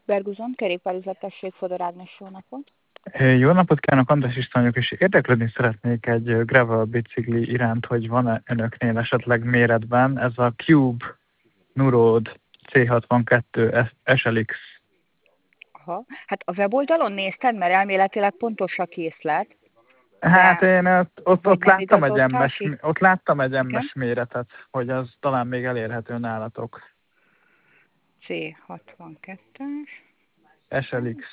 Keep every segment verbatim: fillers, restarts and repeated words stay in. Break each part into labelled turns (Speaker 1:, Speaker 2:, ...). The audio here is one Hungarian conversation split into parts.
Speaker 1: Berguzon, kerékpárüzletesség, Fodor Ágnes, jó napot.
Speaker 2: Jó napot kívánok, András István vagyok, és érdeklődni szeretnék egy gravel bicikli iránt, hogy van-e önöknél esetleg méretben. Ez a Cube Nuroad C hatvankettő es el iksz.
Speaker 1: Aha. Hát a weboldalon nézted, mert elméletileg pontos a készlet.
Speaker 2: Hát én ott, ott, ott, láttam egy emmes,
Speaker 1: ki?
Speaker 2: ott láttam egy emmes méretet, hogy az talán még elérhető nálatok.
Speaker 1: C hatvankettes.
Speaker 2: es el iksz.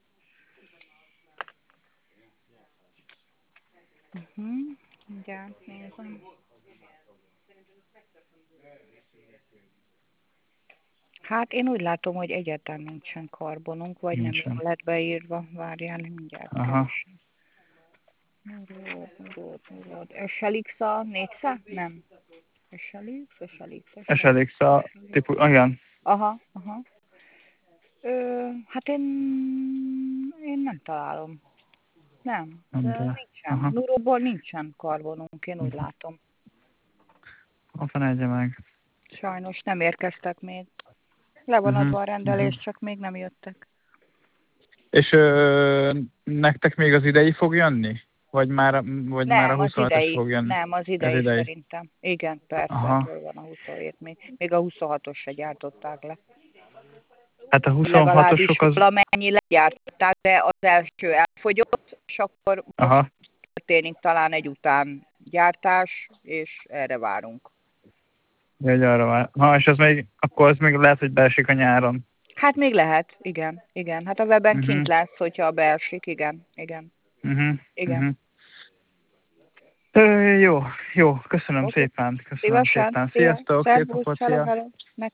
Speaker 1: Uh-huh. Mindjárt nézem. Hát én úgy látom, hogy egyáltalán nincsen karbonunk, vagy nincsen. Nem lett beírva. Várjál, mindjárt keresem. Nuroad, Nuroad, Nuroad. es el iksz a négyszáz? Nem. es el iksz, es el iksz,
Speaker 2: es el iksz a típus, igen.
Speaker 1: Aha, aha. Ö, hát én, én nem találom. Nem, de nincsen. Nuroadból nincsen karbonunk, én úgy látom.
Speaker 2: Ha felejtje meg.
Speaker 1: Sajnos nem érkeztek még. Le van adva a rendelés, uh-huh. csak még nem jöttek.
Speaker 2: És ö, nektek még az idei fog jönni? Vagy már, vagy
Speaker 1: nem,
Speaker 2: már a huszonhatos fog jönni?
Speaker 1: Nem, az idei, idei szerintem. Igen, persze, hol van a huszonhét még. Még a huszonhatos se gyártották le.
Speaker 2: Hát a huszonhatosok az...
Speaker 1: valamennyi legyártották, de az első elfogyott, és akkor most történik talán egy után gyártás, és erre várunk.
Speaker 2: Jaj, arra vár. Ha, és az még, akkor az még lehet, hogy beesik a nyáron.
Speaker 1: Hát még lehet, igen, igen. Hát a weben uh-huh. kint lesz, hogyha beesik, igen, igen.
Speaker 2: Uh-huh.
Speaker 1: Igen.
Speaker 2: Uh-huh. Ö, jó, jó, köszönöm okay. szépen, köszönöm
Speaker 1: Szívesen,
Speaker 2: szépen. Sziasztok, szép napot, szia!